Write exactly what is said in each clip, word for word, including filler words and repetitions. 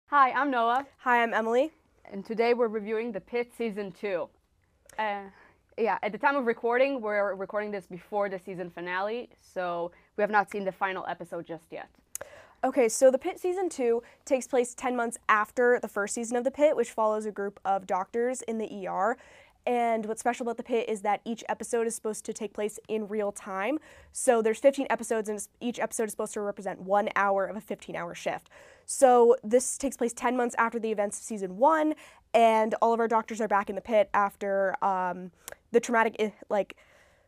Hi, I'm Noah, Hi, I'm Emily. and today we're reviewing The Pitt Season two. Uh, yeah, at the time of recording, we're recording this before the season finale, so we have not seen the final episode just yet. Okay, so The Pitt season two takes place ten months after the first season of The Pitt, which follows a group of doctors in the E R. And what's special about The Pitt is that each episode is supposed to take place in real time. So there's fifteen episodes, and each episode is supposed to represent one hour of a fifteen hour shift. So this takes place ten months after the events of season one, and all of our doctors are back in the pit after um, the traumatic, like,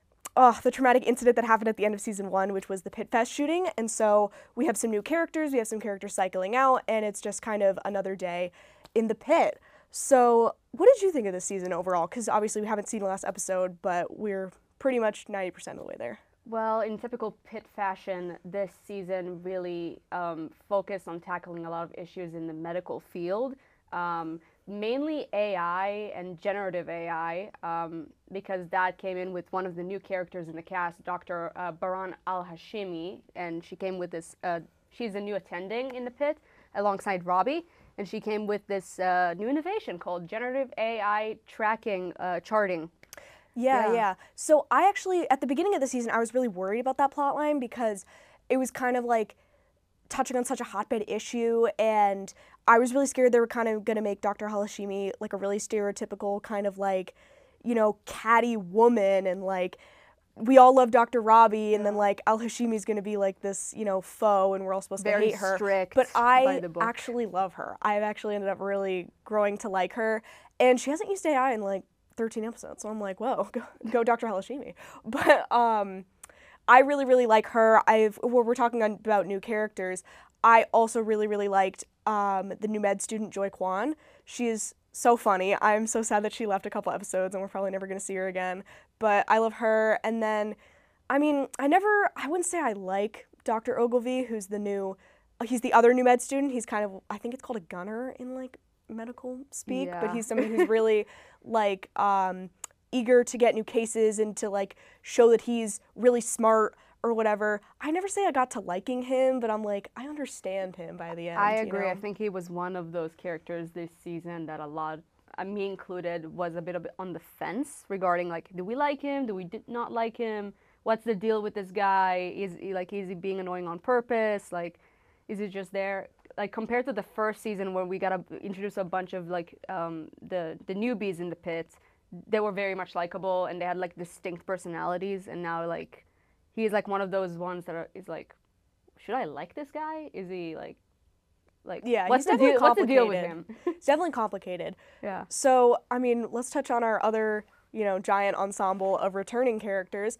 oh, the traumatic incident that happened at the end of season one, which was the Pit Fest shooting. And so we have some new characters, we have some characters cycling out, and it's just kind of another day in the pit. So, what did you think of this season overall? Because obviously we haven't seen the last episode, but we're pretty much ninety percent of the way there. Well, in typical Pitt fashion, this season really um, focused on tackling a lot of issues in the medical field. Um, mainly A I and generative A I, um, because that came in with one of the new characters in the cast, Doctor Uh, Baran Al Hashimi, and she came with this. Uh, she's a new attending in the pit alongside Robbie, and she came with this uh, new innovation called generative A I tracking uh, charting. Yeah, Yeah. yeah. So I actually, at the beginning of the season, I was really worried about that plot line because it was kind of like touching on such a hotbed issue, and I was really scared they were kind of gonna make Doctor Halashimi like a really stereotypical kind of like, you know, catty woman, and like we all love Doctor Robbie, and then like Al Hashimi's gonna be like this, you know, foe, and we're all supposed Very to hate her. strict But by I the book. actually love her. I've actually ended up really growing to like her, and she hasn't used A I in like thirteen episodes, so I'm like, whoa, go, go Doctor Halashimi. But um, I really, really like her. I've well, we're talking about new characters. I also really, really liked um, the new med student Joy Kwan. She is so funny. I'm so sad that she left a couple episodes, and we're probably never going to see her again. But I love her. And then, I mean, I never, I wouldn't say I like Doctor Ogilvy, who's the new, he's the other new med student. He's kind of, I think it's called a gunner in like medical speak, Yeah. but he's somebody who's really like um, eager to get new cases and to like show that he's really smart or whatever. I never say I got to liking him, but I'm like, I understand him by the end. I you agree. know? I think he was one of those characters this season that a lot, uh, me included, was a bit of on the fence regarding like, do we like him? Do we did not like him? What's the deal with this guy? Is he like, is he being annoying on purpose? Like, is he just there? Like compared to the first season where we got to introduce a bunch of like um, the the newbies in the pit, they were very much likable and they had like distinct personalities. And now like, he's like one of those ones that are, is like, should I like this guy? Is he like? Like, Yeah, what's he's the definitely deal? What's the deal with complicated. him? It's definitely complicated. Yeah. So, I mean, let's touch on our other, you know, giant ensemble of returning characters.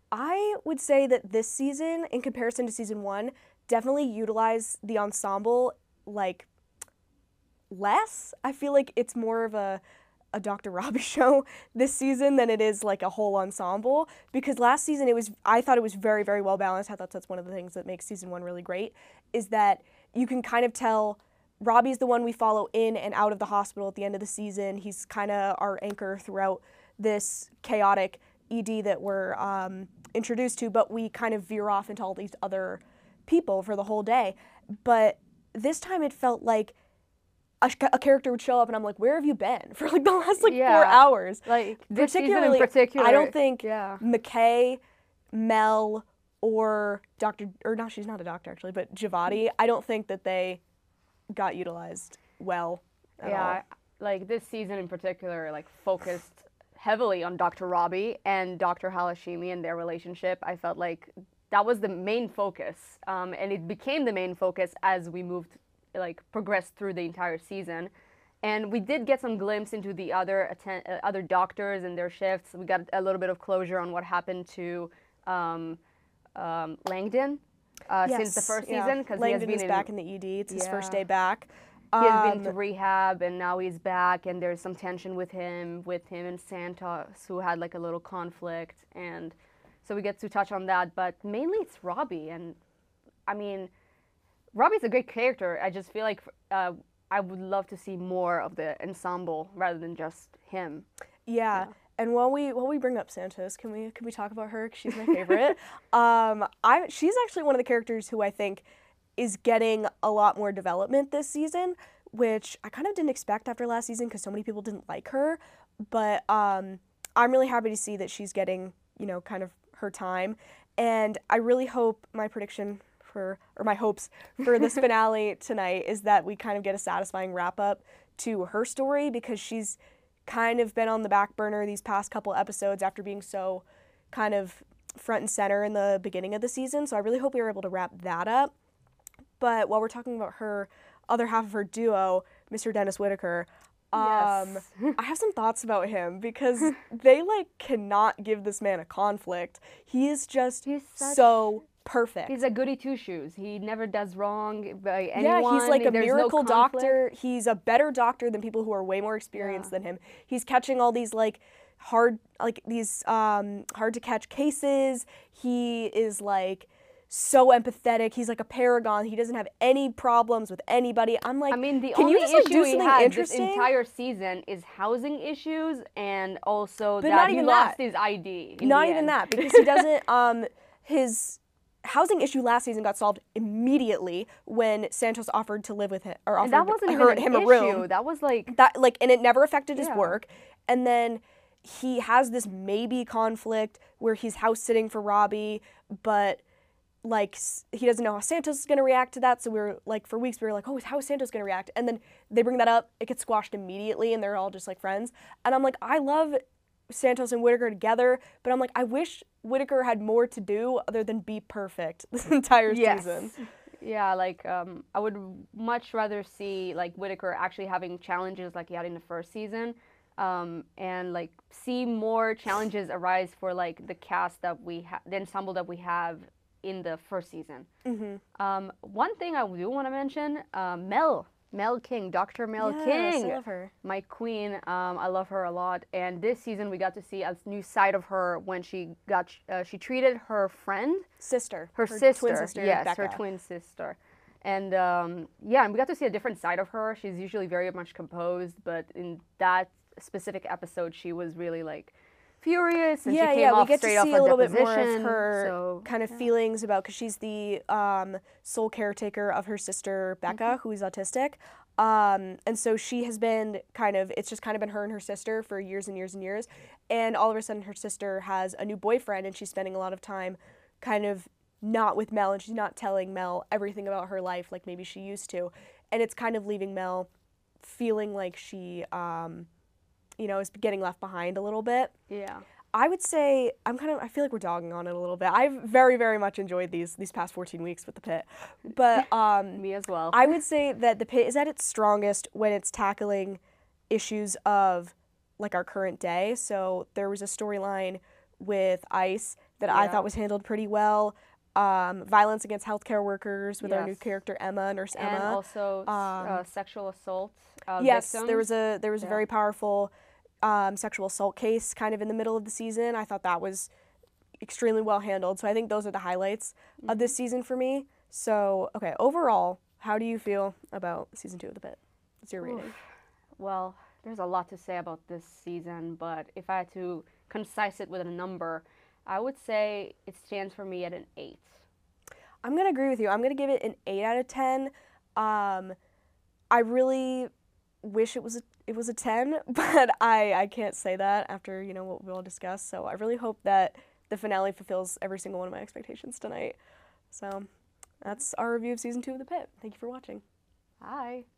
I would say that this season, in comparison to season one, definitely utilize the ensemble like less. I feel like it's more of a a Doctor Robbie show this season than it is like a whole ensemble, because last season it was, I thought it was very, very well balanced. I thought that's one of the things that makes season one really great, is that you can kind of tell Robbie's the one we follow in and out of the hospital at the end of the season. He's kind of our anchor throughout this chaotic E D that we're um, introduced to, but we kind of veer off into all these other people for the whole day. But this time it felt like a, a character would show up and I'm like, where have you been for like the last like Yeah. four hours? Like this season in Particularly, particular, I don't think Yeah. McKay, Mel, or Doctor or no, she's not a doctor actually, but Javadi, I don't think that they got utilized well at Yeah. all. I- Like this season in particular, like focused heavily on Doctor Robbie and Doctor Halashimi and their relationship. I felt like that was the main focus, um, and it became the main focus as we moved, like progressed through the entire season. And we did get some glimpse into the other atten- uh, other doctors and their shifts. We got a little bit of closure on what happened to um, um, Langdon uh, since the Yes, first yeah. season, because he has Langdon been is in, back in the E D. It's his first Yeah. day back. he has been Um, to rehab and now he's back, and there's some tension with him, with him and Santos, who had like a little conflict, and so we get to touch on that. But mainly it's Robbie, and I mean, Robbie's a great character. I just feel like uh, I would love to see more of the ensemble rather than just him. Yeah. And while we while we bring up Santos, can we can we talk about her? 'Cause she's my favorite. um, I she's actually one of the characters who I think is getting a lot more development this season, which I kind of didn't expect after last season because so many people didn't like her. But um, I'm really happy to see that she's getting, you know, kind of her time. And I really hope my prediction for, or my hopes for this finale tonight is that we kind of get a satisfying wrap up to her story, because she's kind of been on the back burner these past couple episodes after being so kind of front and center in the beginning of the season. So I really hope we were able to wrap that up. But while we're talking about her other half of her duo, Mister Dennis Whittaker, um, Yes. I have some thoughts about him because they like cannot give this man a conflict. He is just He's such- so perfect. He's a goody two shoes. He never does wrong by anyone. Yeah, he's like a There's no miracle conflict. doctor. He's a better doctor than people who are way more experienced Yeah. than him. He's catching all these like hard, like these um, hard to catch cases. He is like so empathetic. He's like a paragon. He doesn't have any problems with anybody. I'm like, I mean, the can only you just like issue do he something had this interesting? entire season is housing issues, and also But that not he even lost that. his I D. in Not the even end. that, because he doesn't. Um, his housing issue last season got solved immediately when Santos offered to live with him, or offered And that wasn't her, even an him a issue. room. That was like That like, and it never affected his Yeah. work. And then he has this maybe conflict where he's house sitting for Robbie, but like s- he doesn't know how Santos is gonna react to that. So we were like, for weeks we were like, oh, how is Santos gonna react? And then they bring that up, it gets squashed immediately, and they're all just like friends. And I'm like, I love Santos and Whittaker together, but I'm like, I wish Whittaker had more to do other than be perfect this entire yes. season. Yeah, like um, I would much rather see like Whittaker actually having challenges like he had in the first season, um, and like see more challenges arise for like the cast that we have, the ensemble that we have in the first season. Mm-hmm. Um, one thing I do want to mention, uh, Mel, Mel King, Doctor Mel Yes, King. I love her. My queen. Um, I love her a lot. And this season we got to see a new side of her when she got uh, she treated her friend, Sister. her, twin sister, sister, yes, Becca. her twin sister. And um, yeah, and we got to see a different side of her. She's usually very much composed, but in that specific episode, she was really like furious, and yeah, she came yeah, we off get to straight off see a a little bit more deposition. of her So kind of yeah. feelings about, because she's the um, sole caretaker of her sister Becca, Mm-hmm. who is autistic, um, and so she has been kind of, it's just kind of been her and her sister for years and years and years, and all of a sudden her sister has a new boyfriend, and she's spending a lot of time kind of not with Mel, and she's not telling Mel everything about her life like maybe she used to, and it's kind of leaving Mel feeling like she, um, you know, is getting left behind a little bit. Yeah. I would say I'm kind of, I feel like we're dogging on it a little bit. I've very, very much enjoyed these these past fourteen weeks with The Pit. But um, Me as well. I would say that The Pit is at its strongest when it's tackling issues of like our current day. So there was a storyline with ICE that I Yeah. thought was handled pretty well. Um, violence against healthcare workers with our new Yes. character Emma, Nurse and Emma. also s- uh, um, sexual assault uh, Yes, victims. there was a there was a Yeah. very powerful um, sexual assault case kind of in the middle of the season. I thought that was extremely well handled. So I think those are the highlights Mm-hmm. of this season for me. So okay, overall, how do you feel about season two of The Pit? What's your rating? Oof. Well, there's a lot to say about this season, but if I had to concise it with a number, I would say it stands for me at an eight. I'm gonna agree with you. I'm gonna give it an eight out of ten. Um, I really wish it was a, it was a ten, but I I can't say that after you know what we all discussed. So I really hope that the finale fulfills every single one of my expectations tonight. So that's our review of season two of The Pit. Thank you for watching. Bye.